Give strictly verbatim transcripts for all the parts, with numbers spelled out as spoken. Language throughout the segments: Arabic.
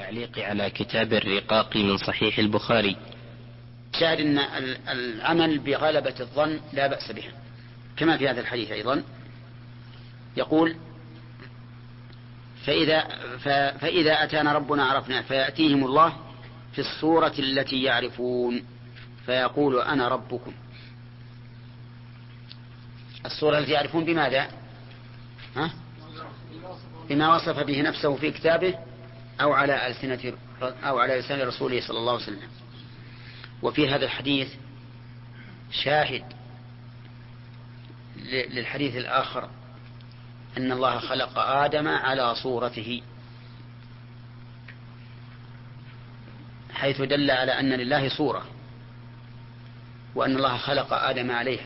التعليق على كتاب الرقاق من صحيح البخاري. شاهد أن العمل بغلبة الظن لا بأس به، كما في هذا الحديث أيضا يقول فإذا, فإذا أتانا ربنا عرفنا، فيأتيهم الله في الصورة التي يعرفون فيقول أنا ربكم. الصورة التي يعرفون بماذا؟ ها؟ بما وصف به نفسه في كتابه أو على ألسنة أو على لسان رسوله صلى الله عليه وسلم. وفي هذا الحديث شاهد للحديث الآخر أن الله خلق آدم على صورته، حيث دل على أن لله صورة وأن الله خلق آدم عليها.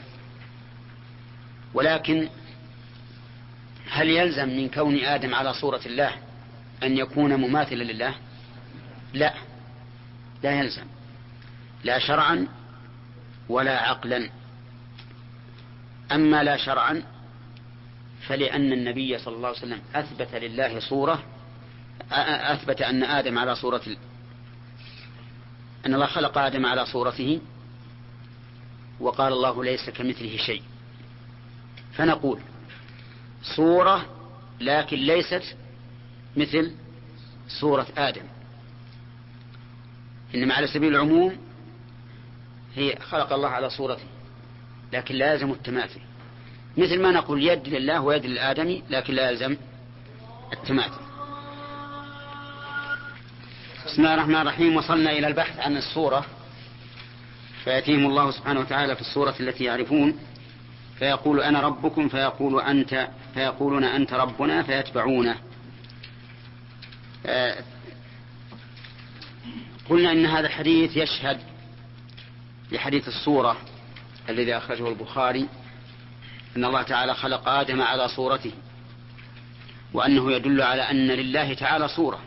ولكن هل يلزم من كون آدم على صورة الله أن يكون مماثلا لله؟ لا، لا يلزم، لا شرعا ولا عقلا. أما لا شرعا فلأن النبي صلى الله عليه وسلم أثبت لله صورة، أثبت أن آدم على صورة أن الله خلق آدم على صورته، وقال الله ليس كمثله شيء. فنقول صورة لكن ليست مثل صورة آدم، إنما على سبيل العموم هي خلق الله على صورته لكن لا يلزم التماثل، مثل ما نقول يد لله ويد للآدمي لكن لا يلزم التماثل. بسم الله الرحمن الرحيم. وصلنا إلى البحث عن الصورة. فيأتيهم الله سبحانه وتعالى في الصورة التي يعرفون فيقول أنا ربكم فيقول أنت فيقولون أنت ربنا فيتبعونه. آه قلنا إن هذا الحديث يشهد لحديث الصورة الذي أخرجه البخاري، أن الله تعالى خلق آدم على صورته، وأنه يدل على أن لله تعالى صورة،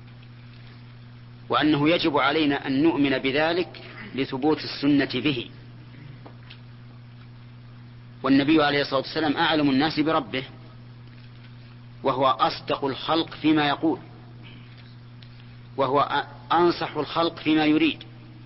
وأنه يجب علينا أن نؤمن بذلك لثبوت السنة به. والنبي عليه الصلاة والسلام أعلم الناس بربه، وهو أصدق الخلق فيما يقول، وهو أنصح الخلق فيما يريد،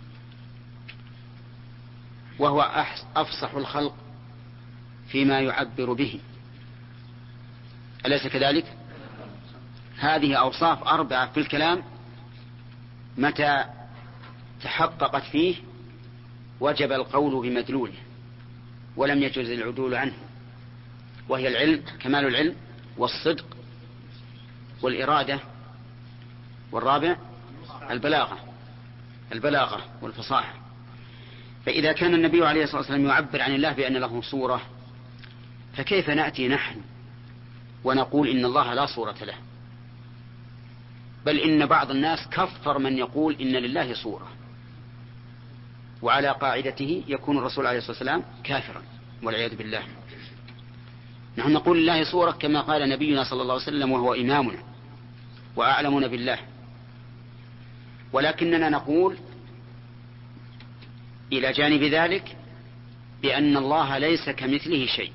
وهو أفصح الخلق فيما يعبر به. أليس كذلك؟ هذه أوصاف أربعة في الكلام متى تحققت فيه وجب القول بمدلوله ولم يجوز العدول عنه، وهي العلم، كمال العلم، والصدق، والإرادة، والرابع البلاغة البلاغة والفصاحة. فإذا كان النبي عليه الصلاة والسلام يعبر عن الله بأن له صورة، فكيف نأتي نحن ونقول إن الله لا صورة له؟ بل إن بعض الناس كفر من يقول إن لله صورة، وعلى قاعدته يكون الرسول عليه الصلاة والسلام كافرا والعياذ بالله. نحن نقول لله صورة كما قال نبينا صلى الله عليه وسلم وهو إمامنا وأعلمنا بالله، ولكننا نقول إلى جانب ذلك بأن الله ليس كمثله شيء.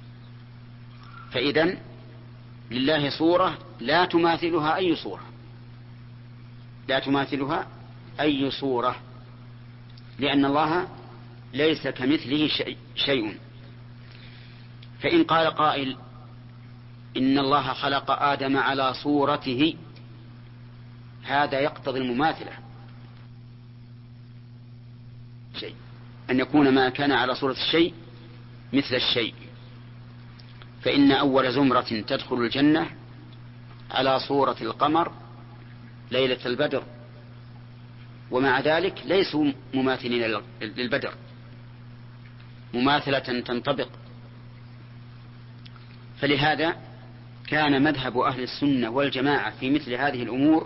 فإذن لله صورة لا تماثلها أي صورة، لا تماثلها أي صورة، لأن الله ليس كمثله شيء, شيء. فإن قال قائل إن الله خلق آدم على صورته، هذا يقتضي المماثلة، شيء أن يكون ما كان على صورة الشيء مثل الشيء. فإن أول زمرة تدخل الجنة على صورة القمر ليلة البدر، ومع ذلك ليسوا مماثلين للبدر مماثلة تنطبق. فلهذا كان مذهب أهل السنة والجماعة في مثل هذه الأمور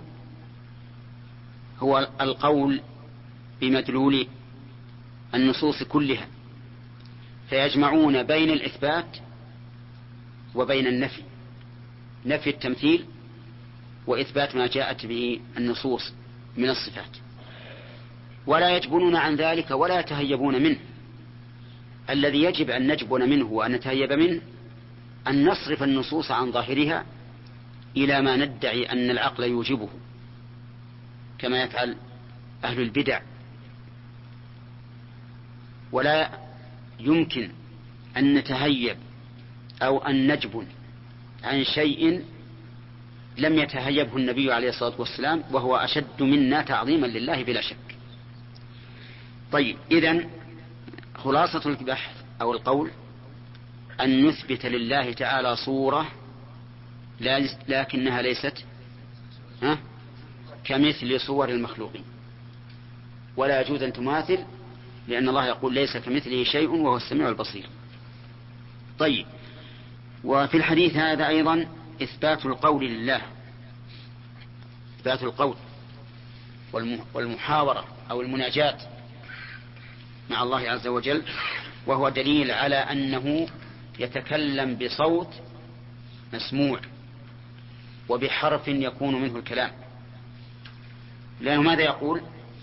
هو القول بمدلول النصوص كلها، فيجمعون بين الإثبات وبين النفي، نفي التمثيل وإثبات ما جاءت به النصوص من الصفات، ولا يجبنون عن ذلك ولا يتهيبون منه. الذي يجب أن نجبن منه وأن نتهيب منه أن نصرف النصوص عن ظاهرها إلى ما ندعي أن العقل يوجبه، كما يفعل أهل البدع. ولا يمكن أن نتهيب أو أن نجبن عن شيء لم يتهيبه النبي عليه الصلاة والسلام، وهو أشد منا تعظيما لله بلا شك. طيب، إذن خلاصة البحث أو القول أن نثبت لله تعالى صورة لكنها ليست ها كمثل صور المخلوقين، ولا يجوز أن تماثل، لأن الله يقول ليس كمثله شيء وهو السميع البصير. طيب، وفي الحديث هذا أيضا إثبات القول لله، إثبات القول والمحاورة أو المناجاة مع الله عز وجل، وهو دليل على أنه يتكلم بصوت مسموع وبحرف يكون منه الكلام. لأنه ماذا يقول؟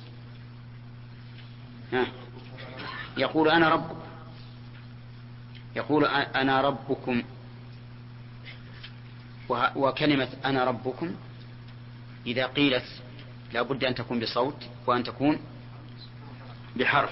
ها يقول أنا ربكم، يقول أنا ربكم. وكلمة أنا ربكم إذا قيلت لا بد أن تكون بصوت وأن تكون بحرف.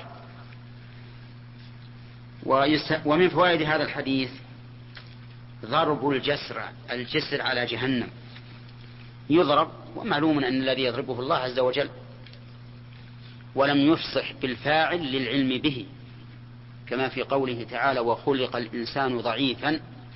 ومن فوائد هذا الحديث ضرب الجسر الجسر على جهنم، يضرب، ومعلوم أن الذي يضربه الله عز وجل، ولم يفصح بالفاعل للعلم به، كما في قوله تعالى وخلق الإنسان ضعيفا،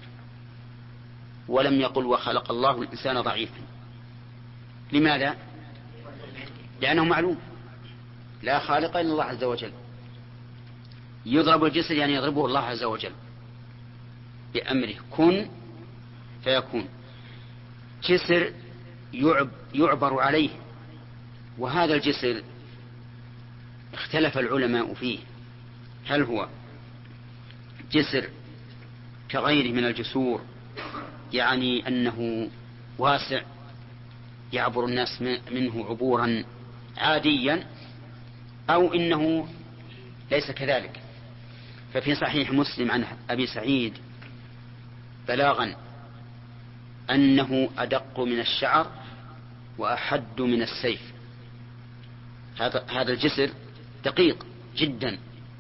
ولم يقل وخلق الله الإنسان ضعيفا. لماذا؟ لأنه معلوم لا خالق إلا الله عز وجل. يضرب الجسر يعني يضربه الله عز وجل بأمره كن فيكون. جسر يعب يعبر عليه، وهذا الجسر اختلف العلماء فيه، هل هو جسر كغيره من الجسور، يعني أنه واسع يعبر الناس منه عبورا عاديا، أو إنه ليس كذلك. ففي صحيح مسلم عن أبي سعيد بلاغا أنه أدق من الشعر وأحد من السيف. هذا هذا الجسر دقيق جدا،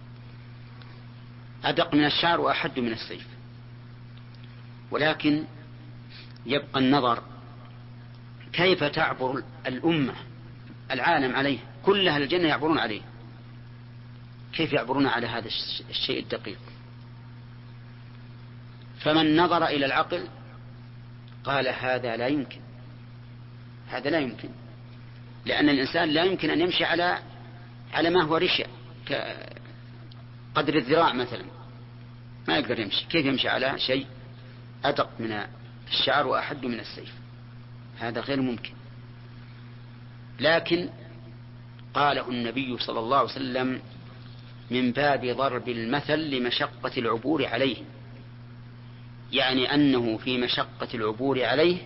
أدق من الشعر وأحد من السيف. ولكن يبقى النظر كيف تعبر الأمة العالم عليه، كل أهل الجنة يعبرون عليه، كيف يعبرون على هذا الشيء الدقيق؟ فمن نظر إلى العقل قال هذا لا يمكن، هذا لا يمكن، لأن الإنسان لا يمكن أن يمشي على على ما هو رشا قدر الذراع مثلا، ما يقدر يمشي. كيف يمشي على شيء أدق من الشعر وأحد من السيف؟ هذا غير ممكن. لكن قاله النبي صلى الله عليه وسلم من باب ضرب المثل لمشقة العبور عليه، يعني أنه في مشقة العبور عليه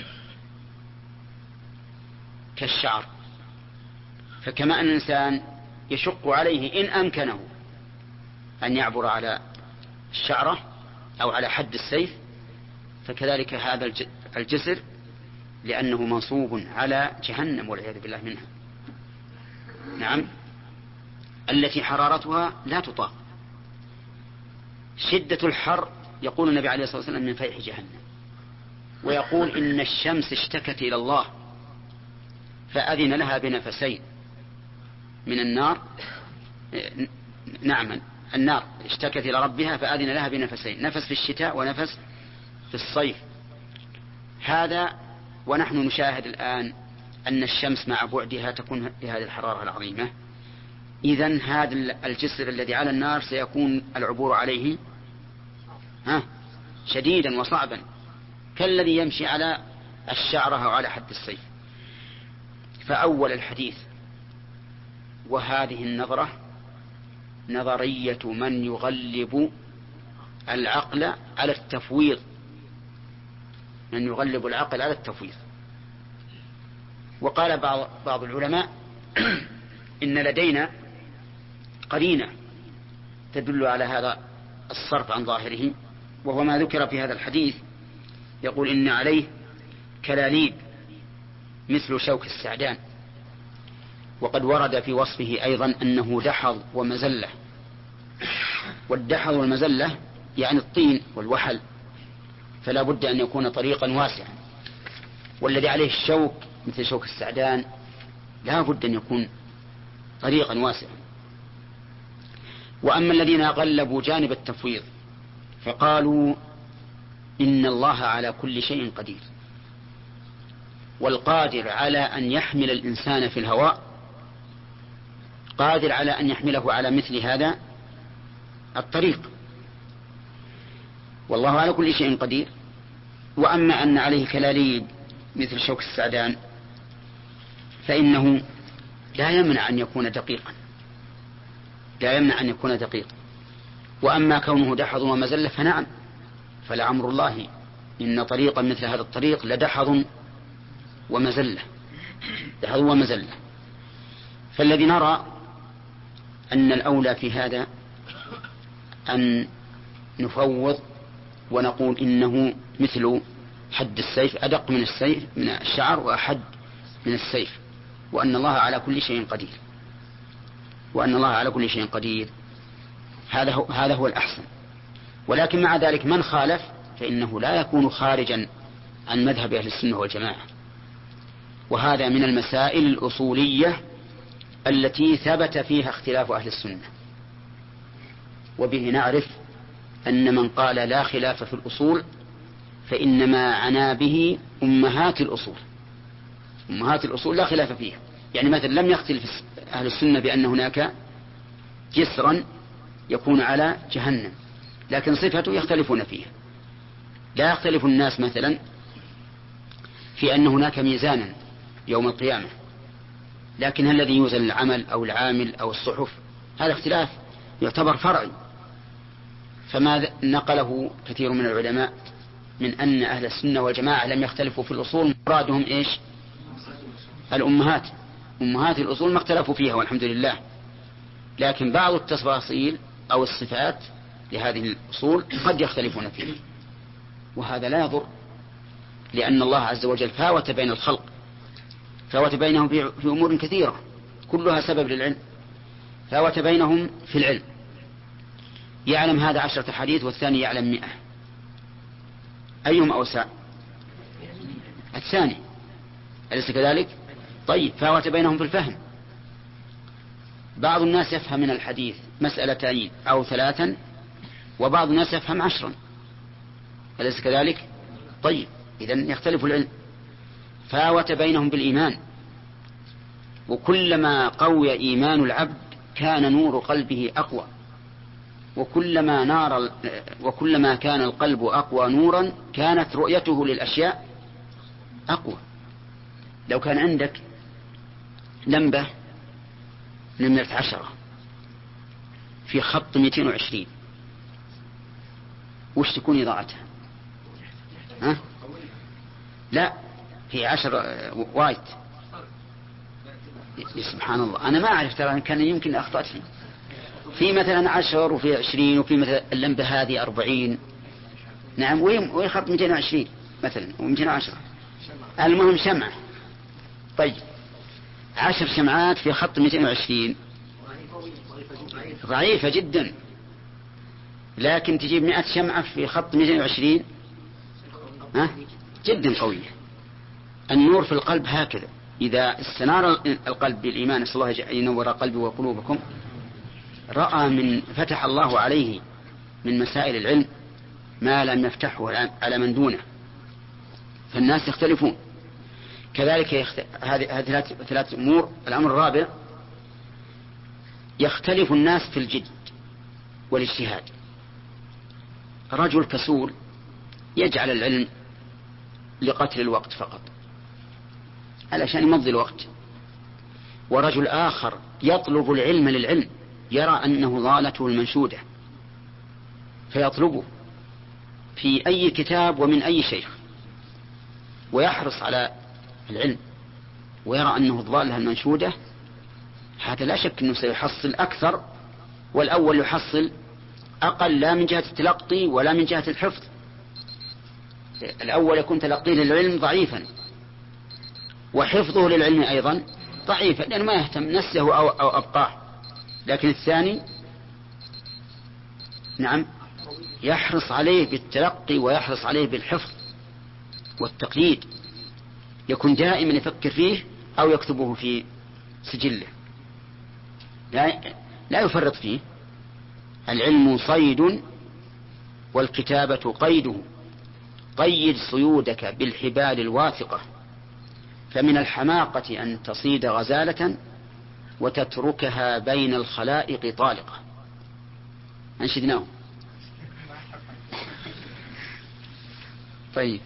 كالشعر. فكما أن الإنسان يشق عليه إن أمكنه أن يعبر على الشعرة أو على حد السيف، فكذلك هذا الجسر لأنه منصوب على جهنم والعياذ بالله منها، نعم، التي حرارتها لا تطاق. شدة الحر يقول النبي عليه الصلاة والسلام من فيح جهنم، ويقول إن الشمس اشتكت إلى الله فأذن لها بنفسين من النار. نعم، النار اشتكت إلى ربها فأذن لها بنفسين، نفس في الشتاء ونفس في الصيف. هذا ونحن نشاهد الآن أن الشمس مع بعدها تكون بهذه الحرارة العظيمة. إذن هذا الجسر الذي على النار سيكون العبور عليه ها شديدا وصعبا، كالذي يمشي على الشعرة أو على حد السيف. فأول الحديث وهذه النظرة نظرية من يغلب العقل على التفويض، من يغلب العقل على التفويض. وقال بعض, بعض العلماء إن لدينا قرينة تدل على هذا الصرف عن ظاهره، وهو ما ذكر في هذا الحديث، يقول إن عليه كلاليب مثل شوك السعدان، وقد ورد في وصفه أيضا أنه دحض ومزلة، والدحض والمزلة يعني الطين والوحل، فلا بد أن يكون طريقا واسعا، والذي عليه الشوك مثل شوك السعدان لا بد أن يكون طريقا واسعا. وأما الذين غلبوا جانب التفويض فقالوا إن الله على كل شيء قدير، والقادر على أن يحمل الإنسان في الهواء قادر على أن يحمله على مثل هذا الطريق، والله على كل شيء قدير. وأما أن عليه كلاليب مثل شوك السعدان فإنه لا يمنع أن يكون دقيقا، لا يمنع أن يكون دقيقا. وأما كونه دحض ومزلة فنعم، فلعمر الله إن طريقا مثل هذا الطريق لدحض ومزلة، دحض ومزلة. فالذي نرى أن الأولى في هذا أن نفوض ونقول إنه مثل حد السيف، أدق من السيف من الشعر وأحد من السيف، وأن الله على كل شيء قدير، وأن الله على كل شيء قدير. هذا هو, هذا هو الأحسن. ولكن مع ذلك من خالف فإنه لا يكون خارجا عن مذهب أهل السنة والجماعة، وهذا من المسائل الأصولية التي ثبت فيها اختلاف أهل السنة. وبه نعرف أن من قال لا خلاف في الأصول فإنما عنا به أمهات الأصول، أمهات الأصول لا خلاف فيها. يعني مثلا لم يختلف أهل السنة بأن هناك جسرا يكون على جهنم، لكن صفته يختلفون فيها. لا يختلف الناس مثلا في أن هناك ميزانا يوم القيامة، لكن هل الذي يوزن العمل أو العامل أو الصحف؟ هذا اختلاف يعتبر فرعي. فما نقله كثير من العلماء من أن أهل السنة والجماعة لم يختلفوا في الأصول، مرادهم إيش؟ الأمهات، أمهات الأصول ما اختلفوا فيها والحمد لله، لكن بعض التفاصيل أو الصفات لهذه الأصول قد يختلفون فيها، وهذا لا يضر، لأن الله عز وجل فاوت بين الخلق، فاوت بينهم في أمور كثيرة كلها سبب للعلم، فاوت بينهم في العلم. يعلم هذا عشرة حديث والثاني يعلم مئة، أيهم أوسع؟ الثاني، أليس كذلك؟ طيب، فاوت بينهم في الفهم. بعض الناس يفهم من الحديث مسألتين أو ثلاثا، وبعض الناس يفهم عشرا، أليس كذلك؟ طيب، إذن يختلف العلم. فاوت بينهم بالإيمان، وكلما قوي إيمان العبد كان نور قلبه أقوى، وكلما نار وكلما كان القلب أقوى نورا كانت رؤيته للأشياء أقوى. لو كان عندك لمبة نمرة عشرة في خط مئتين وعشرين، وش تكون إضاءتها؟ ها؟ لا، هي عشر وايت. سبحان الله، أنا ما أعرف، ترى كان يمكن أخطأت فيه. في مثلا عشر وفي عشرين، وفي مثلا اللمبة هذه أربعين. نعم، وين خط مئتين وعشرين مثلا ومئتين وعشرة، المهم شمعة. طيب، عشر شمعات في خط مئتين وعشرين ضعيفة جدا، لكن تجيب مئة شمعة في خط مئتين وعشرين ها جدا قوية. النور في القلب هكذا، إذا استنار القلب بالإيمان، نسأل الله أن ينور قلبي وقلوبكم، رأى من فتح الله عليه من مسائل العلم ما لم يفتحه على من دونه، فالناس يختلفون. كذلك يخت... هذه ثلاث أمور. الأمر الرابع، يختلف الناس في الجد والاجتهاد. رجل كسول يجعل العلم لقتل الوقت فقط علشان يمضي الوقت، ورجل آخر يطلب العلم للعلم، يرى أنه ضالته المنشودة فيطلبه في أي كتاب ومن أي شيخ، ويحرص على العلم ويرى أنه الضالة المنشودة. هذا لا شك أنه سيحصل أكثر، والأول يحصل أقل، لا من جهة التلقي ولا من جهة الحفظ. الأول يكون تلقيه للعلم ضعيفا، وحفظه للعلم أيضا ضعيفة لأنه ما يهتم نسه أو, أو أبقاه. لكن الثاني نعم يحرص عليه بالتلقي ويحرص عليه بالحفظ والتقييد، يكون دائما يفكر فيه أو يكتبه في سجله، لا, لا يفرط فيه. العلم صيد والكتابة قيده، قيد صيودك بالحبال الواثقة، فمن الحماقة أن تصيد غزالة وتتركها بين الخلائق طالقة. أنشدناه. طيب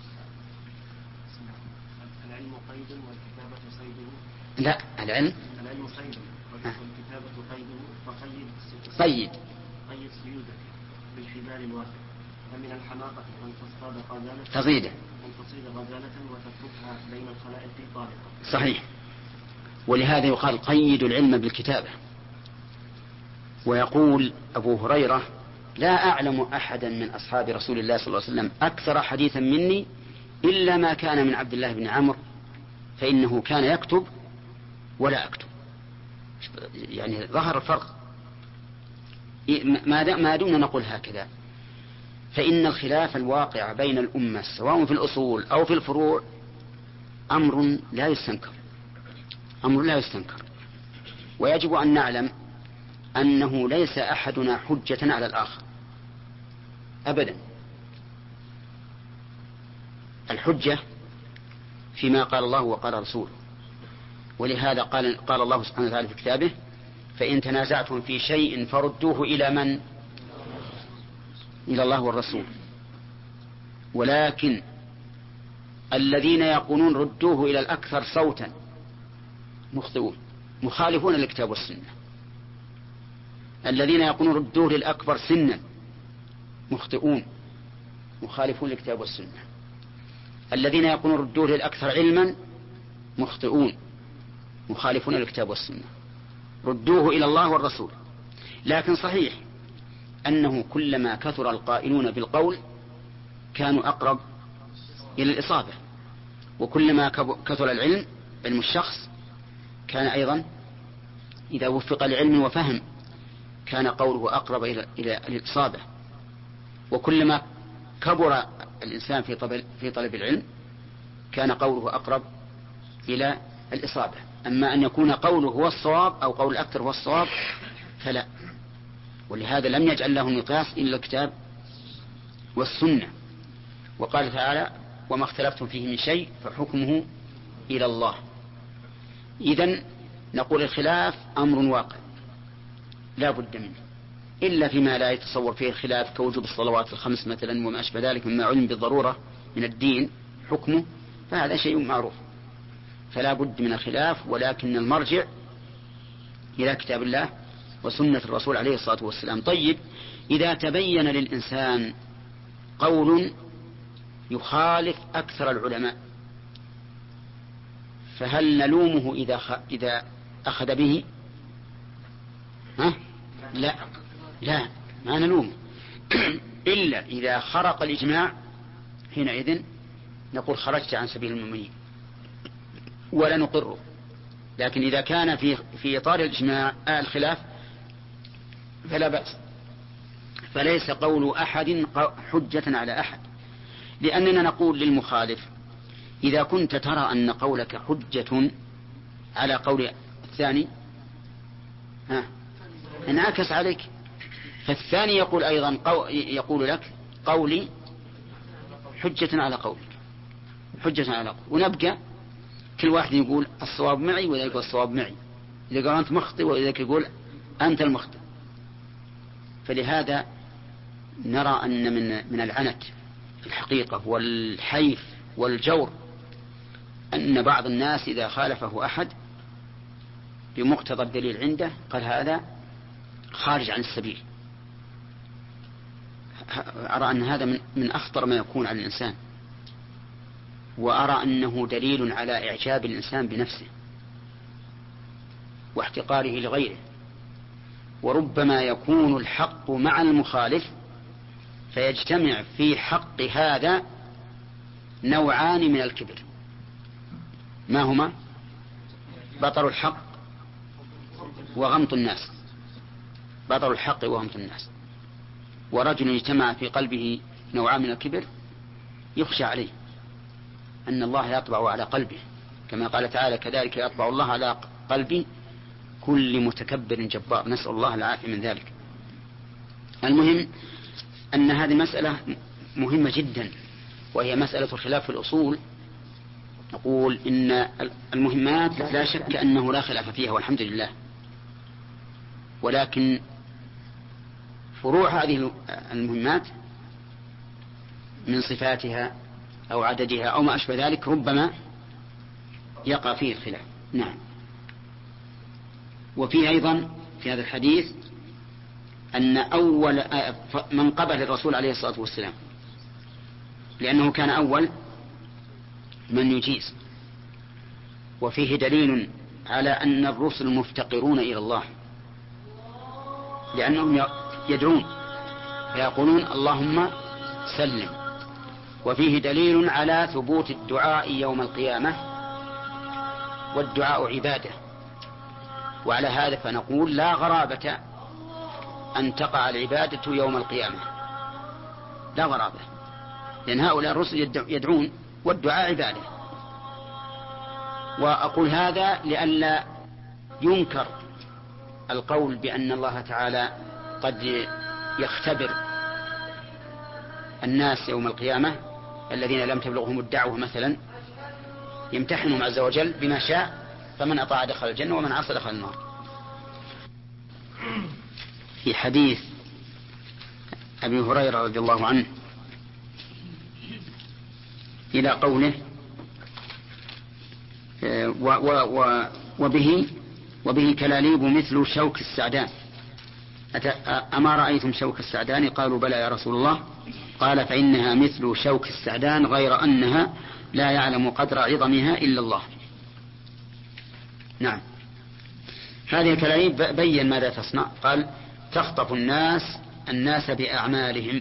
العلم قيد والكتابة صيده. لا العلم العلم صيد والكتابة قيده، فقيد قيد قيد صيودك بالحبال الواثقة، فمن الحماقة أن تصطاد غزالة تصيده أن تصيد غزالة وتتركها بين الخلائق طالقة. صحيح. ولهذا يقال قيد العلم بالكتابة. ويقول أبو هريرة لا أعلم أحدا من أصحاب رسول الله صلى الله عليه وسلم أكثر حديثا مني إلا ما كان من عبد الله بن عمرو، فإنه كان يكتب ولا أكتب. يعني ظهر الفرق. ما دمنا نقول هكذا، فإن الخلاف الواقع بين الأمة سواء في الأصول أو في الفروع أمر لا يستنكر، أمر لا يستنكر. ويجب أن نعلم أنه ليس أحدنا حجة على الآخر أبدا. الحجة فيما قال الله وقال رسوله. ولهذا قال, قال الله سبحانه وتعالى في كتابه فإن تنازعتم في شيء فردوه إلى من؟ إلى الله والرسول. ولكن الذين يقولون ردوه إلى الأكثر صوتا مخطئون مخالفون للكتاب والسنة. الذين يقولون ردوه للأكبر سنا مخطئون مخالفون للكتاب والسنة. الذين يقولون ردوه للأكثر علما مخطئون مخالفون للكتاب والسنة. ردوه إلى الله والرسول. لكن صحيح أنه كلما كثر القائلون بالقول كانوا أقرب إلى الإصابة، وكلما كثر العلم علم الشخص كان أيضا إذا وفق لعلم وفهم كان قوله أقرب إلى إلى الإصابة. وكلما كبر الإنسان في طلب في طلب العلم كان قوله أقرب إلى الإصابة. أما أن يكون قوله هو الصواب أو قول الأكثر هو الصواب فلا. ولهذا لم يجعل له مقياس إلا الكتاب والسنة. وقال تعالى وما اختلفتم فيه من شيء فحكمه إلى الله. إذن نقول الخلاف أمر واقع لا بد منه، إلا فيما لا يتصور فيه الخلاف كوجوب الصلوات الخمس مثلا وما أشبه ذلك مما علم بالضرورة من الدين حكمه، فهذا شيء معروف فلا بد من الخلاف. ولكن المرجع إلى كتاب الله وسنة الرسول عليه الصلاة والسلام. طيب إذا تبين للإنسان قول يخالف أكثر العلماء فهل نلومه إذا خ... إذا أخذ به؟ ها؟ لا لا ما نلومه إلا إذا خرق الإجماع، حينئذ نقول خرجت عن سبيل المؤمنين ولا نقره. لكن إذا كان في في إطار الإجماع آه الخلاف فلا بأس. فليس قول أحد حجة على أحد، لأننا نقول للمخالف إذا كنت ترى أن قولك حجة على قول الثاني ها انعكس عليك، فالثاني يقول أيضا قو يقول لك قولي حجة على قولك حجة على قولك، ونبقى كل واحد يقول الصواب معي وإذا يقول الصواب معي، إذا قال أنت مخطئ وإذا يقول أنت المخطئ. فلهذا نرى أن من من العنت في الحقيقة والحيف والجور أن بعض الناس إذا خالفه أحد بمقتضى الدليل عنده قال هذا خارج عن السبيل. أرى أن هذا من, من أخطر ما يكون على الإنسان، وأرى أنه دليل على إعجاب الإنسان بنفسه واحتقاره لغيره. وربما يكون الحق مع المخالف فيجتمع في حق هذا نوعان من الكبر. ما هما؟ بطر الحق وغمط الناس، بطر الحق وغمط الناس. ورجل اجتمع في قلبه نوعان من الكبر يخشى عليه أن الله يطبع على قلبه، كما قال تعالى كذلك يطبع الله على قلب كل متكبر جبار، نسأل الله العافية من ذلك. المهم أن هذه مسألة مهمة جدا، وهي مسألة الخلاف في الأصول. نقول إن المهمات لا شك أنه لا خلاف فيها والحمد لله، ولكن فروع هذه المهمات من صفاتها أو عددها أو ما أشبه ذلك ربما يقع فيه الخلاف. نعم. وفيه أيضا في هذا الحديث أن أول من قبل الرسول عليه الصلاة والسلام، لأنه كان أول من يجيز. وفيه دليل على أن الرسل مفتقرون إلى الله، لأنهم يدعون فيقولون اللهم سلم. وفيه دليل على ثبوت الدعاء يوم القيامة، والدعاء عبادة. وعلى هذا فنقول لا غرابة أن تقع العبادة يوم القيامة، لا غرابة، لأن هؤلاء الرسل يدعون والدعاء عبادة. وأقول هذا لئلا ينكر القول بأن الله تعالى قد يختبر الناس يوم القيامة الذين لم تبلغهم الدعوة مثلا، يمتحنهم عز وجل بما شاء، فمن أطاع دخل الجنة ومن عصى دخل النار. في حديث أبي هريرة رضي الله عنه إلى قوله و و و وبه وبه كلاليب مثل شوك السعدان، أما رأيتم شوك السعدان؟ قالوا بلى يا رسول الله. قال فإنها مثل شوك السعدان غير أنها لا يعلم قدر عظمها إلا الله. نعم. هذه الكلاليب بين ماذا تصنع. قال تخطف الناس الناس بأعمالهم.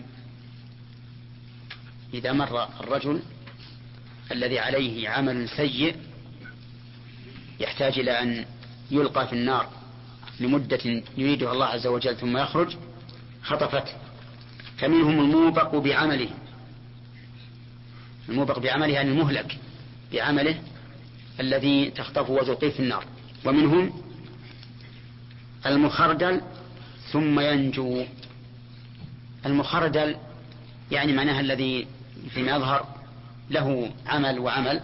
إذا مر الرجل الذي عليه عمل سيء يحتاج إلى أن يلقى في النار لمدة يريدها الله عز وجل ثم يخرج، خطفته. فمنهم الموبق بعمله، الموبق بعمله يعني المهلك بعمله الذي تخطفه وتلقيه في النار. ومنهم المخردل ثم ينجو. المخردل يعني معناها الذي فيما يظهر له عمل وعمل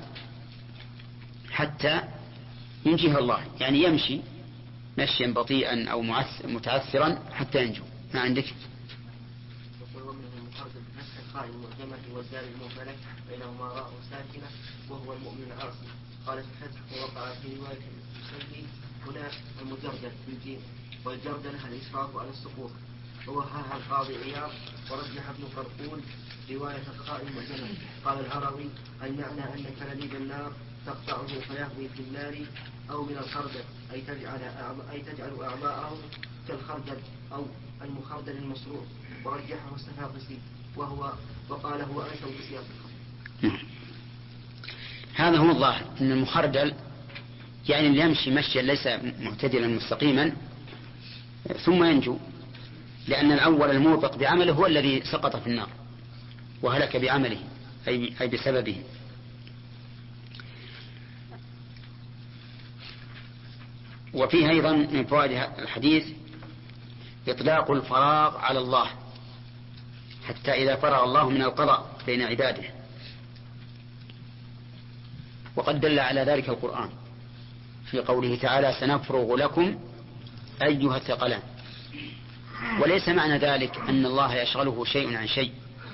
حتى ينجيه الله، يعني يمشي مشيا بطيئا أو متعثرا حتى ينجو. ما عندك؟ القائم المعجمة والدار المفلك بينهما راء ساكنة وهو المؤمن العاصي. قال في الفتح ووقع في رواية المسلم هنا المجردل بالجيم، والجردل الإسراف على السقوط. ووهاها القاضي عياض ورجح ابن قرقون رواية القائم المعجمة. قال العربي المعنى أن كلاليب النار تقطعه فيهوي في النار أو من الخردل، أي تجعل أي تجعل أعضاءه كالخردل أو المخردل المصروف. ورجحه السفاقسي وهو وقال هو أنشأ بسياق الخبر. هذا هو الظاهر أن المخردل يعني اللي يمشي مشيا ليس معتدلا مستقيما ثم ينجو، لأن الأول الموبق بعمله هو الذي سقط في النار وهلك بعمله أي بسببه. وفيه أيضا من فوائد الحديث إطلاق الفراغ على الله حتى إذا فرغ الله من القضاء بين عباده، وقد دل على ذلك القرآن في قوله تعالى سنفرغ لكم أيها الثقلان. وليس معنى ذلك أن الله يشغله شيء عن شيء،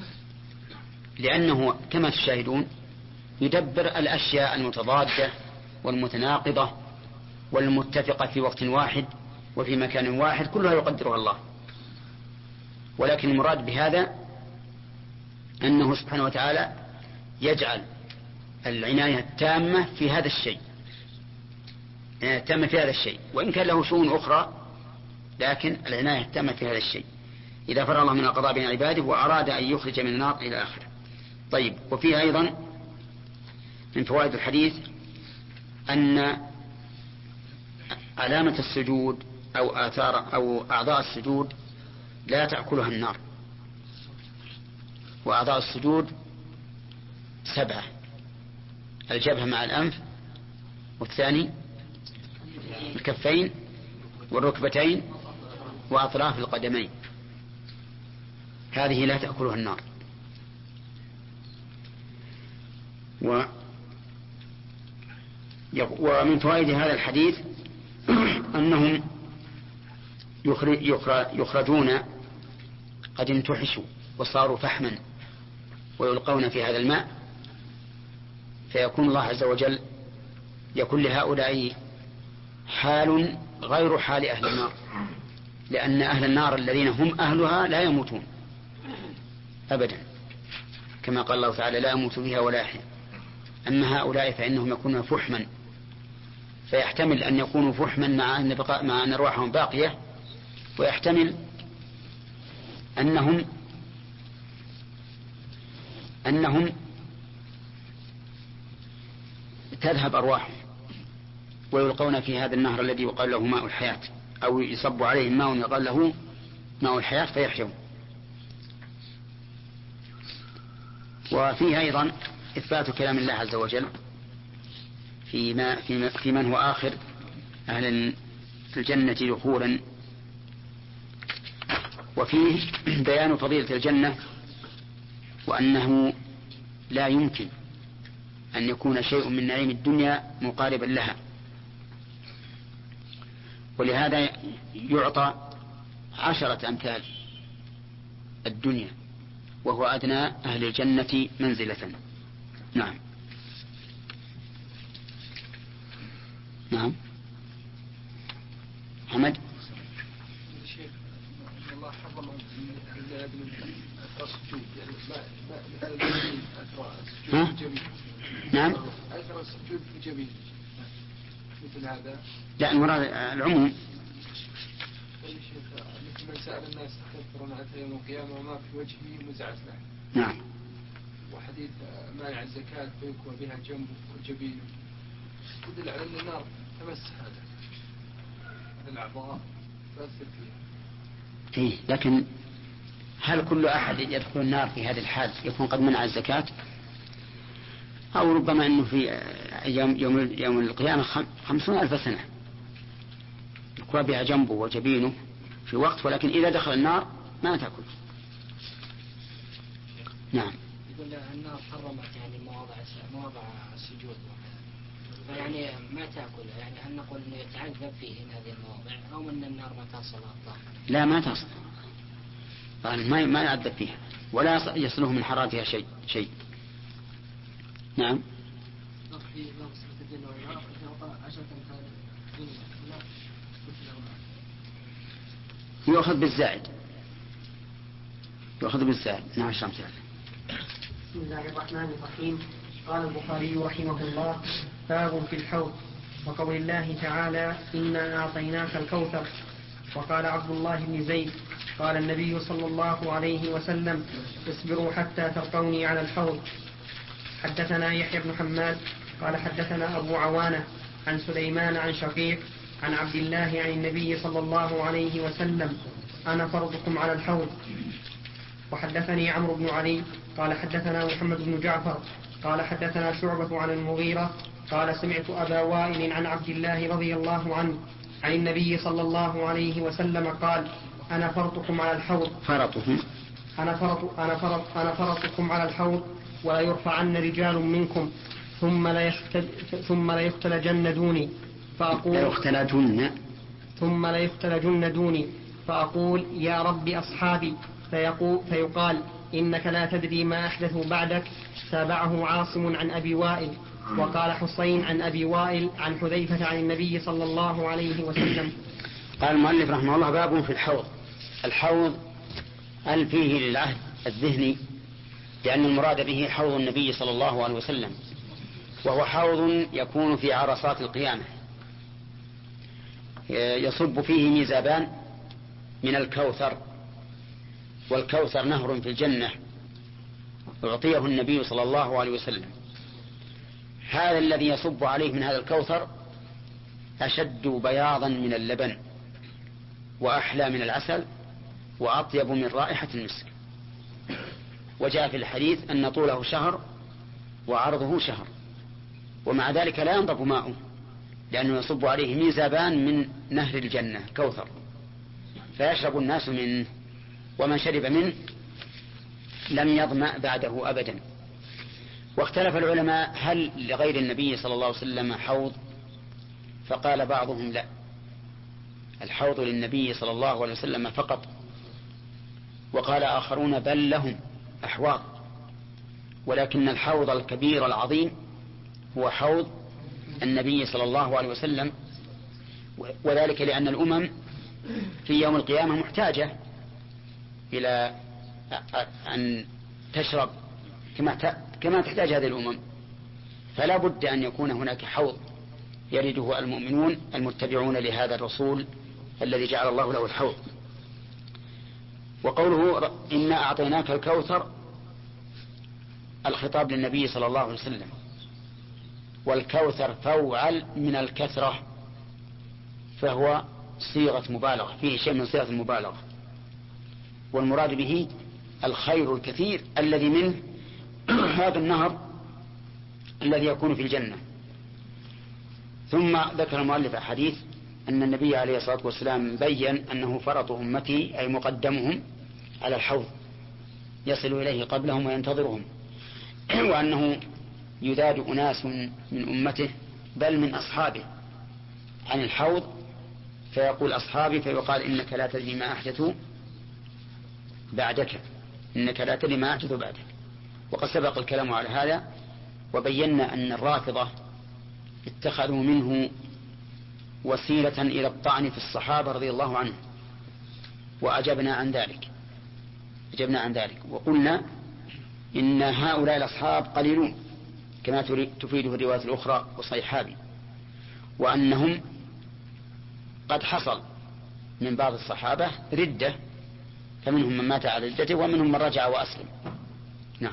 لأنه كما تشاهدون يدبر الأشياء المتضادة والمتناقضة والمتفقة في وقت واحد وفي مكان واحد كلها يقدرها الله. ولكن المراد بهذا أنه سبحانه وتعالى يجعل العناية التامة في هذا الشيء، التامة في هذا الشيء، وإن كان له شؤون أخرى لكن العناية التامة في هذا الشيء إذا فرغ الله من القضاء بين عباده وأراد أن يخرج من النار إلى آخره. طيب. وفيه أيضا من فوائد الحديث أن علامة السجود أو آثار أو أعضاء السجود لا تأكلها النار. وأعضاء السجود سبعة: الجبهة مع الأنف، والثاني الكفين والركبتين وأطراف القدمين، هذه لا تأكلها النار. و ومن فوائد هذا الحديث أنهم يخرجون قد انتحشوا وصاروا فحما ويلقون في هذا الماء، فيكون الله عز وجل يكون لهؤلاء حال غير حال أهل النار، لأن أهل النار الذين هم أهلها لا يموتون أبدا، كما قال الله تعالى: لا يموت فيها ولا يحيى. أما هؤلاء فإنهم يكونون فحما، فيحتمل أن يكونوا فحما مع أن, بقاء مع أن أرواحهم باقية، ويحتمل أنهم أنهم تذهب أرواحهم ويلقون في هذا النهر الذي يقال له ماء الحياة، أو يصب عليهم ماء يقال له ماء الحياة فيحيون. وفيه أيضا إثبات كلام الله عز وجل في, ما في, في من هو آخر أهل الجنة دخولا، وفيه بيان فضيلة الجنة، وأنه لا يمكن أن يكون شيء من نعيم الدنيا مقاربا لها، ولهذا يعطى عشرة أمثال الدنيا، وهو أدنى أهل الجنة منزلة. نعم. نعم حمد. شيخ الله حرم من أثر السجود، يعني ما مثل الجبين أثر السجود في الجبين. نعم. أثر السجود في الجبين مثل هذا. لا، المراد العموم. مثل من سأل الناس تكثرون أتى يوم القيامة وما في وجهه مزعة له. نعم. وحديث مانع الزكاة فيكوى بها جنبه والجبين يدل على أن النار تمس هذا الأعضاء تؤثر فيها. إيه، لكن هل كل أحد يدخل النار في هذه الحال يكون قد منع الزكاة؟ أو ربما أنه في يوم, يوم, يوم القيامة خمسون ألف سنة يكوى بها جنبه وجبينه في وقت، ولكن إذا دخل النار ما تأكل. نعم. يقول النار حرمت يعني مواضع مواضع السجود، يعني ما تأكل، يعني هل نقول إنه يتعذب فيه هذه المواضع، أو أن النار ما تصل الطاقة؟ لا، ما تصل، ما ما يعذب فيها ولا يصله من حرارتها شيء شيء. نعم. يؤخذ بالزائد، يؤخذ بالزائد. نعم. الشمس. بسم الله الرحمن الرحيم. قال البخاري رحمه الله: باب في الحوض، وقول الله تعالى: إنا أعطيناك الكوثر. وقال عبد الله بن زيد: قال النبي صلى الله عليه وسلم: اصبروا حتى تلقوني على الحوض. حدثنا يحيى بن حماد قال حدثنا أبو عوانة عن سليمان عن شقيق عن عبد الله عن النبي صلى الله عليه وسلم: أنا فرضكم على الحوض. وحدثني عمرو بن علي قال حدثنا محمد بن جعفر قال حدثنا شعبة عن المغيرة قال سمعت أبا وائل عن عبد الله رضي الله عنه عن النبي صلى الله عليه وسلم قال: أنا فرطكم على الحوض. فرطهم أنا فرط أنا فرط أنا فرطكم على الحوض، ولا يرفعن رجال منكم ثم لا يختل ثم لا يختلجن دوني فأقول لا يختلجن ثم لا يختلجن دوني فأقول: يا رب أصحابي، فيقول فيقال: إنك لا تدري ما أحدثوا بعدك. تابعه عاصم عن أبي وائل. وقال حسين عن أبي وائل عن حذيفة عن النبي صلى الله عليه وسلم. قال المؤلف رحمه الله: باب في الحوض. الحوض هل فيه للعهد الذهني، لأن المراد به حوض النبي صلى الله عليه وسلم، وهو حوض يكون في عرصات القيامة يصب فيه ميزابان من الكوثر، والكوثر نهر في الجنة أعطيه النبي صلى الله عليه وسلم. هذا الذي يصب عليه من هذا الكوثر أشد بياضا من اللبن وأحلى من العسل وأطيب من رائحة المسك. وجاء في الحديث أن طوله شهر وعرضه شهر، ومع ذلك لا ينضب ماؤه، لأنه يصب عليه ميزابان من نهر الجنة كوثر، فيشرب الناس منه، ومن شرب منه لم يظمأ بعده أبدا. واختلف العلماء هل لغير النبي صلى الله عليه وسلم حوض؟ فقال بعضهم لا، الحوض للنبي صلى الله عليه وسلم فقط. وقال آخرون بل لهم أحواض، ولكن الحوض الكبير العظيم هو حوض النبي صلى الله عليه وسلم، وذلك لأن الأمم في يوم القيامة محتاجة إلى أن تشرب كما تحتاج هذه الأمم، فلا بد أن يكون هناك حوض يرده المؤمنون المتبعون لهذا الرسول الذي جعل الله له الحوض. وقوله إنا أعطيناك الكوثر الخطاب للنبي صلى الله عليه وسلم، والكوثر فوعل من الكثرة، فهو صيغة مبالغة، فيه شيء من صيغة المبالغة، والمراد به الخير الكثير الذي منه هذا النهر الذي يكون في الجنة. ثم ذكر المؤلف حديث أن النبي عليه الصلاة والسلام بين أنه فرط أمتي أي مقدمهم على الحوض يصل إليه قبلهم وينتظرهم، وأنه يذاد أناس من أمته بل من أصحابه عن الحوض، فيقول أصحابي، فيقال إنك لا تدري ما أحدثوا بعدك، إنك لا تدري ما أحدثوا بعدك. وقد سبق الكلام على هذا، وبينا أن الرافضة اتخذوا منه وسيلة إلى الطعن في الصحابة رضي الله عنهم، وأجبنا عن ذلك أجبنا عن ذلك وقلنا إن هؤلاء الأصحاب قليلون كما تفيده الروايات الأخرى وصيحابي، وأنهم قد حصل من بعض الصحابة ردة، فمنهم من مات على ردته ومنهم من رجع وأسلم. نعم.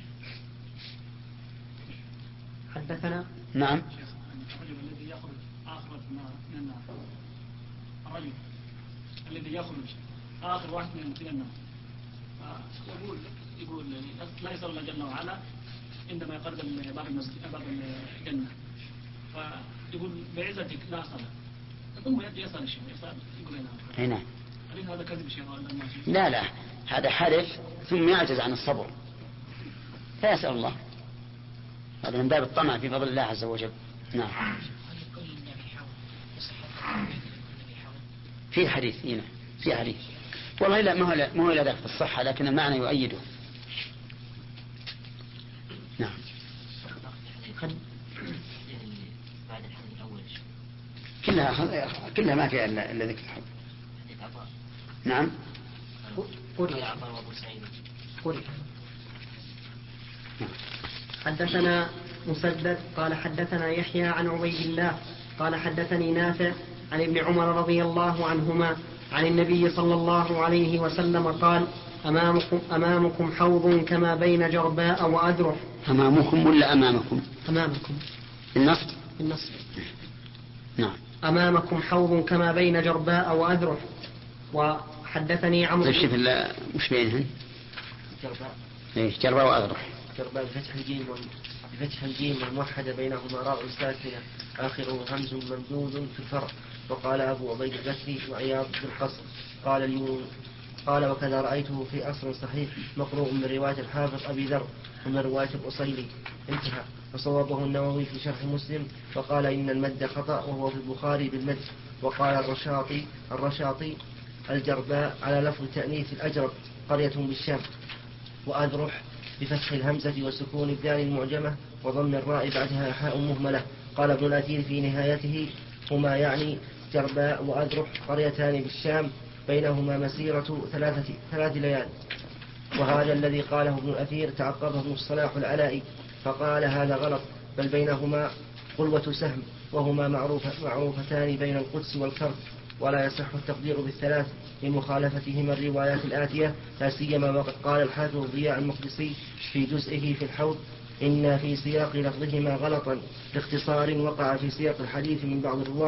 حدثنا نعم. الرجل الذي يخرج آخر من النار، الرجل الذي يخرج آخر واحد من النار، يقول يقول لا يصل الله جل وعلا عندما يقرب باب المسجد باب الجنة، فيقول بعزتك لا أصل، ثم يصل الشيء يصل يقول هنا. هنا. هل هذا كذب شيء ولا ما؟ لا لا، هذا حلف ثم يعجز عن الصبر، فيسأل الله، هذا من باب الطمع في فضل الله عز وجل. نعم. في حديث هنا في حديث والله لا ما هو ما هو إلا ذاك في الصحة، لكن المعنى يؤيده. نعم. كلها كلها ما فيها إلا إلا ذكر الحب. نعم. حدثنا مسدد قال حدثنا يحيى عن عبيد الله قال حدثني نافع عن ابن عمر رضي الله عنهما عن النبي صلى الله عليه وسلم قال أمامكم, أمامكم حوض كما بين جرباء وأذرح. أمامكم ولا أمامكم؟ أمامكم النصب النصب. نعم. أمامكم حوض كما بين جرباء وأذرح. وحدثني عمرو طيب شوف مش بينهن جرباء ايه جرباء وأذرح. جرباء بفتح الجيم بفتح الجيم والموحدة بينهما راء ساكنة آخره همز ممدود في الفرع. وقال أبو عبيد البكري وعياض بن القصر قال اليوم قال وكذا رأيته في أصل صحيح مقروء من رواية الحافظ أبي ذر ومن رواية الأصيلي انتهى. وصوبه النووي في شرح مسلم وقال إن المد خطأ وهو في البخاري بالمد. وقال الرشاطي الرشاطي الجرباء على لفظ تأنيث الأجرب قرية بالشام. وأذرح بفتح الهمزة وسكون الدال المعجمة وضم الراء بعدها حاء مهملة. قال ابن الأثير في نهايته هما يعني جرباء وأذرح قريتان بالشام بينهما مسيرة ثلاثة ثلاث ليال. وهذا الذي قاله ابن الأثير تعقبه ابن الصلاح العلائي فقال هذا غلط، بل بينهما قلوة سهم وهما معروف معروفتان بين القدس والكرب، ولا يصح التقدير بالثلاث لمخالفتهما الروايات الآتية، لا سيما وقد قال الحافظ ضياء المقدسي في جزئه في الحوض إن في سياق لفظهما غلطا لاختصار وقع في سياق الحديث من بعض الرواة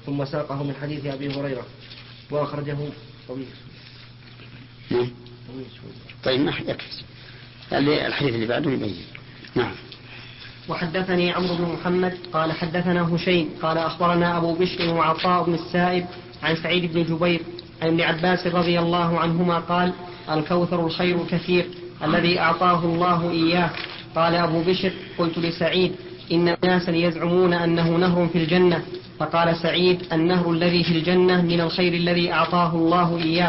ثم ساقه من حديث أبي هريرة وأخرجه طويل. نعم. طيب ما يكفي الحديث اللي بعده يبين. نعم. وحدثني عمرو بن محمد قال حدثنا هشيم قال أخبرنا أبو بشر وعطاء بن السائب عن سعيد بن جبير عن ابن عباس رضي الله عنهما قال الكوثر الخير الكثير الذي أعطاه الله إياه. قال أبو بشر قلت لسعيد إن ناسا يزعمون أنه نهر في الجنة، فقال سعيد النهر الذي في الجنة من الخير الذي أعطاه الله إياه.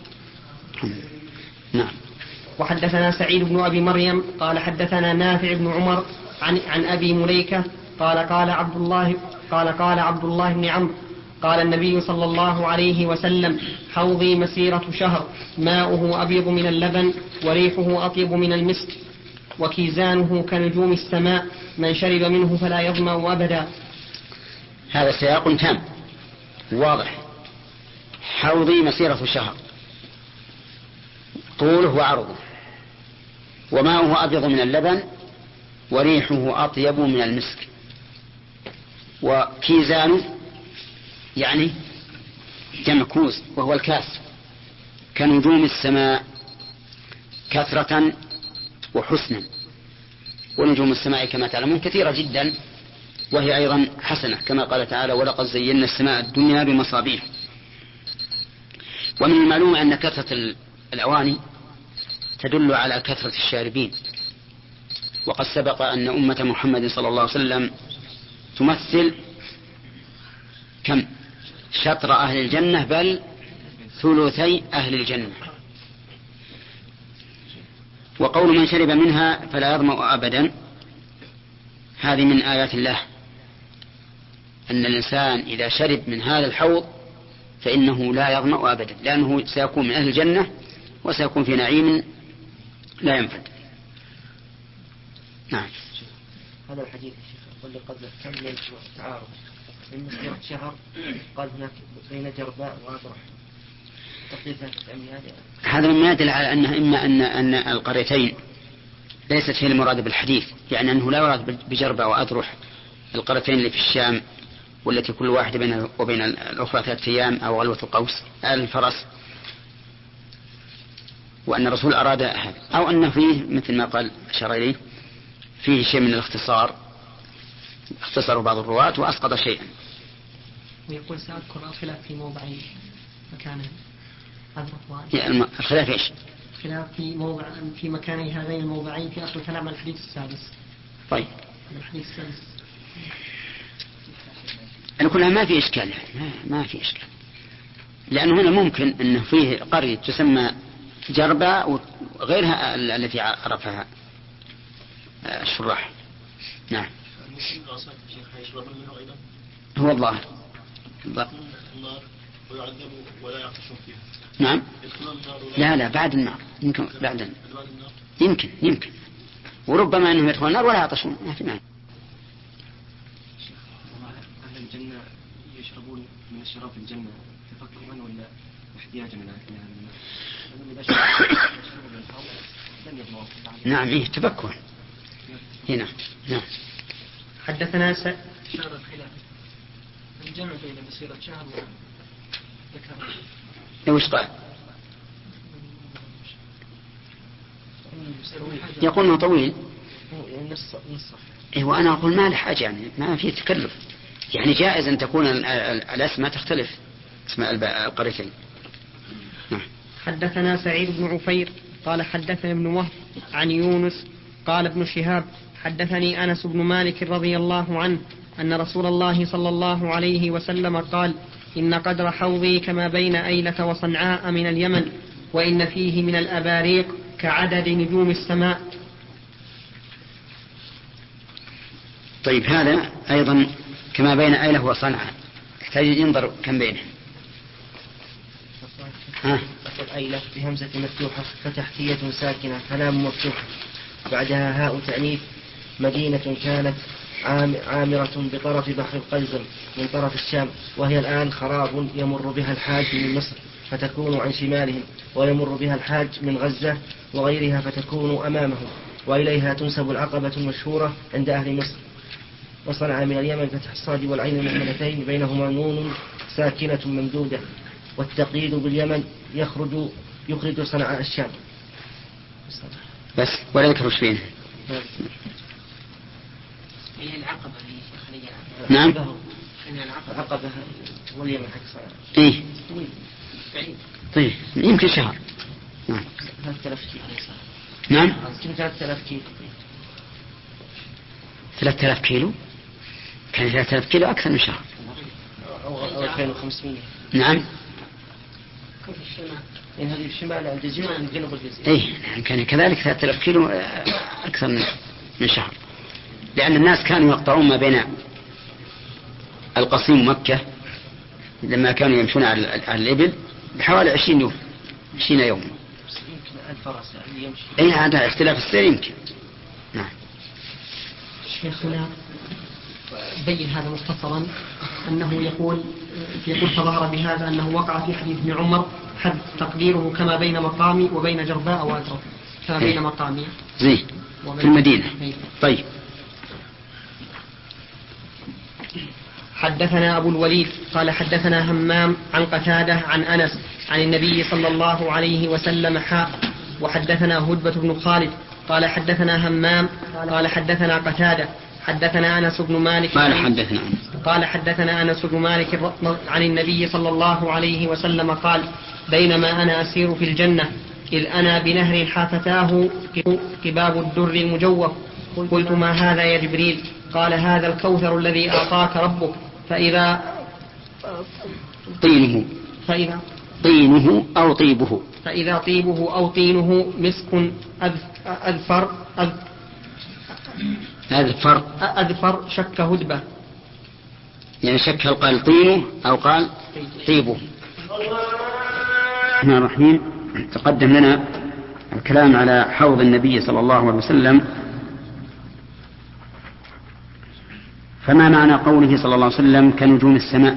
نعم. وحدثنا سعيد بن أبي مريم قال حدثنا نافع بن عمر عن, عن أبي مليكة قال قال عبد الله قال قال عبد الله بن عمرو قال النبي صلى الله عليه وسلم حوضي مسيرة شهر ماؤه أبيض من اللبن وريحه أطيب من المسك وكيزانه كنجوم السماء من شرب منه فلا يظمأ أبدا. هذا سياق تام واضح. حوضي مسيرة شهر طوله وعرضه وماؤه أبيض من اللبن وريحه أطيب من المسك وكيزانه يعني جمع كوز وهو الكاس كنجوم السماء كثرة وحسنا. ونجوم السماء كما تعلمون كثيرة جدا وهي أيضا حسنة كما قال تعالى ولقد زينا السماء الدنيا بمصابيح. ومن المعلوم أن كثرة الأواني تدل على كثرة الشاربين، وقد سبق أن أمة محمد صلى الله عليه وسلم تمثل كم شطر أهل الجنة بل ثلثي أهل الجنة. وقول من شرب منها فلا يظمأ أبدا هذه من آيات الله، أن الإنسان إذا شرب من هذا الحوض فإنه لا يظمأ أبدا لأنه سيكون من أهل الجنة وسيكون في نعيم لا ينفد. نعم. هذا الحديث يقول قبل كم من تعارض من مسيرة شهر قال هناك بين جرباء وأبرح هذا مما يدل على أنه إما أن أن القريتين ليست هي المراد بالحديث، يعني أنه لا يراد بجربة وأذرح القريتين اللي في الشام والتي كل واحدة بين وبين الأخرى ثلاثة أيام أو غلوة القوس الفرس، وأن الرسول أراد هذا، أو أنه فيه مثل ما قال أشار إليه فيه شيء من الاختصار، اختصر بعض الرواة وأسقط شيئا. ويقول سأذكر الخلاف في موضعين مكانه يعني الخلاف إيش؟ خلاف في موضع في مكاني هذين الموضعين في أصل كلام الحديث السادس. طيب. الحديث السادس. أنا كلها ما في إشكال يعني ما, ما في إشكال، لأنه هنا ممكن أنه فيه قرية تسمى جربة وغيرها التي عرفها الشراح. نعم. هو الظاهر. ولا يعطشون فيها. نعم. لا لا بعد النار يمكن بعد النار. يمكن يمكن وربما أنهم يدخلون النار ولا يعطشون ما في معنى. أهل الجنة يشربون من الشراب في الجنة تفكرا ولا احتياجا من أهل النار؟ نعم إيه تفكر هنا. نعم. حدثنا س... شهر الخلاف الجمع بين مسيرة شهر وذكر وش قال؟ يقول انه طويل. إيه وأنا أقول ما له حاجة يعني ما في تكلف، يعني جائز أن تكون الأسماء تختلف اسماء القريتين. نعم. حدثنا سعيد بن عفير قال حدثنا ابن وهب عن يونس قال ابن شهاب حدثني أنس بن مالك رضي الله عنه أن رسول الله صلى الله عليه وسلم قال إن قدر حوضي كما بين أيلة وصنعاء من اليمن وإن فيه من الأباريق كعدد نجوم السماء. طيب هذا أيضا كما بين أيلة وصنعاء يحتاج ينظر كم بينه. ها أيلة بهمزة مفتوحة فتحتية ساكنة فلام مفتوحة بعدها هاء تأنيث مدينة كانت عامرة بطرف بحر القلزم من طرف الشام، وهي الآن خراب يمر بها الحاج من مصر فتكون عن شمالهم، ويمر بها الحاج من غزة وغيرها فتكون أمامهم، وإليها تنسب العقبة المشهورة عند أهل مصر. وصنعاء من اليمن فتح الصاد والعين المهملتين بينهما نون ساكنة ممدودة. والتقييد باليمن يخرج يخرج صنعاء الشام. بس ولا يذكر وش فيه. هي العقبة اللي خليها. نعم. هي العقبة. العقبة واليمن حق صنعاء. إيه. بعيد. طيب يمكن شهر. نعم. ثلاثة آلاف كيلو. نعم. ثلاثة آلاف كيلو. ثلاثة آلاف كيلو. كان ثلاثة آلاف كيلو أكثر من شهر. أو ألفين وخمسمائة. نعم. كيف الشمال؟ إن هذه الشمال الجزيرة من جنوب الجزيرة. إيه كان كذلك ثلاثة آلاف كيلو أكثر من من شهر. لأن الناس كانوا يقطعون ما بين القصيم ومكة لما كانوا يمشون على الإبل بحوالي عشرين يوم عشرين يوم. يمكن الفرس يمشي. إيه هذا اختلاف السير يمكن. نعم. شيخنا بين هذا مختصرا أنه يقول يقول فظهر بهذا أنه وقع في حديث ابن عمر حد تقديره كما بين مقامي وبين جرباء وأترك كما بين مقامي زي في المدينة. طيب. حدثنا أبو الوليد قال حدثنا همام عن قتادة عن أنس عن النبي صلى الله عليه وسلم حاء. وحدثنا هدبة بن خالد قال حدثنا همام قال حدثنا قتادة حدثنا أنس بن مالك قال حدثنا قال حدثنا أنس بن مالك عن النبي صلى الله عليه وسلم قال بينما أنا أسير في الجنة إذ أنا بنهر حافتاه كباب الدر المجوف قلت ما هذا يا جبريل؟ قال هذا الكوثر الذي أعطاك ربك فإذا طينه فإذا طينه أو طيبه فإذا طيبه أو طينه مسك أذفر أذفر أذفر شك هدبة. يعني شك هل قال طينه أو قال طيبه. الرحمن الرحيم. تقدم لنا الكلام على حوض النبي صلى الله عليه وسلم. فما معنى قوله صلى الله عليه وسلم كنجوم السماء؟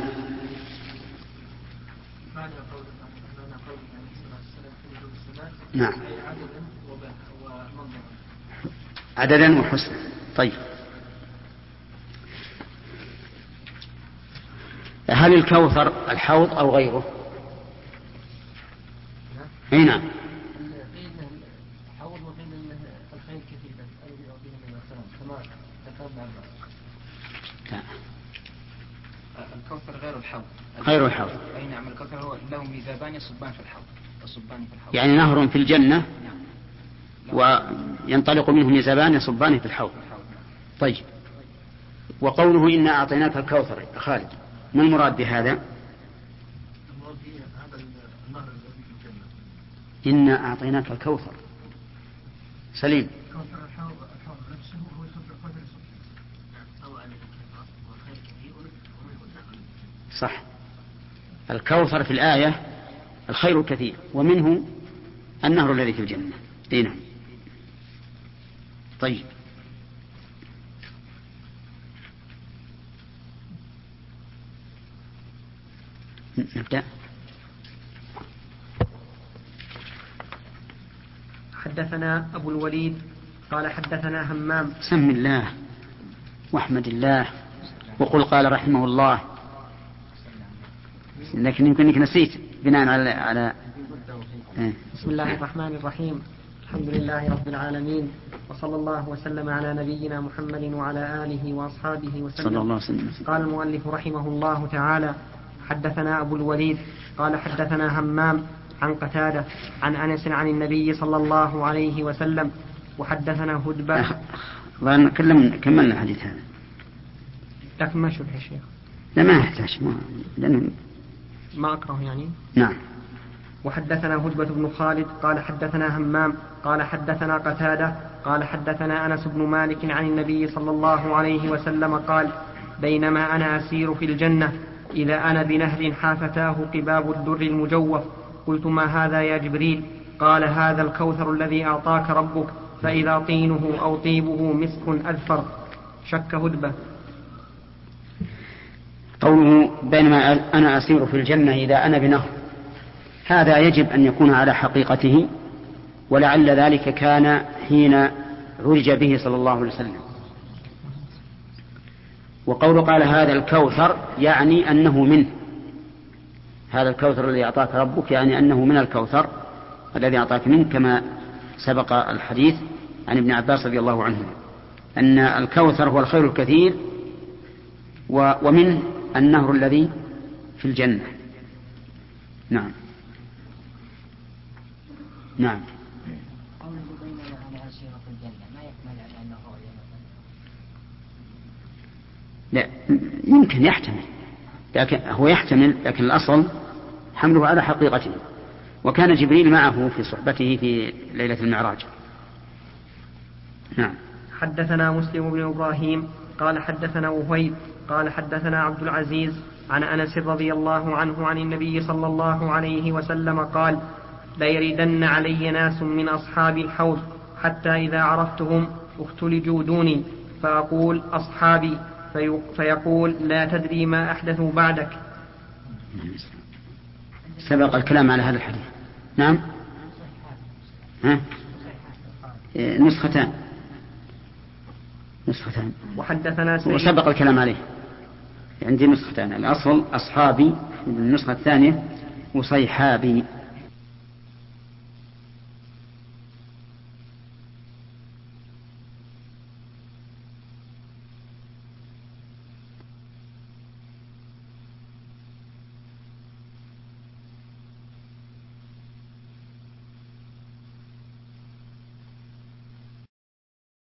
نعم عددا وحسنا. طيب هل الكوثر الحوض أو غيره؟ اي نعم. الحوض وقيل الخير كثيرا الذي يعطيه من السلام كما ذكرنا. الكوثر غير الحوض. غير الحوض. اي نعم. الكوثر هو له ميزابان يصبان في الحوض. يصبان في الحوض. يعني نهر في الجنة وينطلق منه ميزابان يصبان في الحوض. طيب وقوله إنا أعطيناك الكوثر خالد ما المراد بهذا؟ إنا أعطيناك الكوثر. سليم. صح. الكوثر في الآية الخير الكثير ومنه النهر الذي في الجنة. دينا. طيب نبدأ. حدثنا أبو الوليد قال حدثنا همام. سم الله واحمد الله وقل قال رحمه الله. لكن يمكن انك نسيت بناء على على بسم الله الرحمن الرحيم. الحمد لله رب العالمين وصلى الله وسلم على نبينا محمد وعلى آله وأصحابه وسلم. صلى الله وسلم. قال المؤلف رحمه الله تعالى حدثنا أبو الوليد قال حدثنا همام عن قتادة عن أنس عن النبي صلى الله عليه وسلم. وحدثنا هدبة. كلمنا كملنا الحديث هذا. لكن ما شرح يا شيخ. لا ما يحتاج ما لأنه ما أكره يعني. نعم. وحدثنا هدبة بن خالد قال حدثنا همام قال حدثنا قتادة قال حدثنا أنس بن مالك عن النبي صلى الله عليه وسلم قال بينما أنا أسير في الجنة إذا أنا بنهر حافتاه قباب الدر المجوف قلت ما هذا يا جبريل؟ قال هذا الكوثر الذي أعطاك ربك فإذا طينه أو طيبه مسك أذفر شك هدبة. قوله بينما أنا أسير في الجنة إذا أنا بنهر هذا يجب أن يكون على حقيقته ولعل ذلك كان حين عرج به صلى الله عليه وسلم وقوله قال هذا الكوثر يعني أنه منه، هذا الكوثر الذي أعطاك ربك يعني أنه من الكوثر الذي أعطاك منه، كما سبق الحديث عن ابن عباس رضي الله عنه أن الكوثر هو الخير الكثير ومنه النهر الذي في الجنة. نعم نعم. لا يمكن يحتمل، لكن هو يحتمل، لكن الأصل حمله على حقيقته. وكان جبريل معه في صحبته في ليلة المعراج. نعم. حدثنا مسلم بن إبراهيم قال حدثنا وهيب قال حدثنا عبد العزيز عن أنس رضي الله عنه عن النبي صلى الله عليه وسلم قال: ليردن علي ناس من أصحاب الحوض حتى إذا عرفتهم اختلجوا دوني فأقول أصحابي فيقول لا تدري ما أحدثوا بعدك. سبق الكلام على هذا الحديث. نعم. ها؟ نسختان نسختان وحدثنا سعيد وسبق الكلام عليه. عندي نسختان، الأصل أصحابي، النسخة الثانية وصيحابي.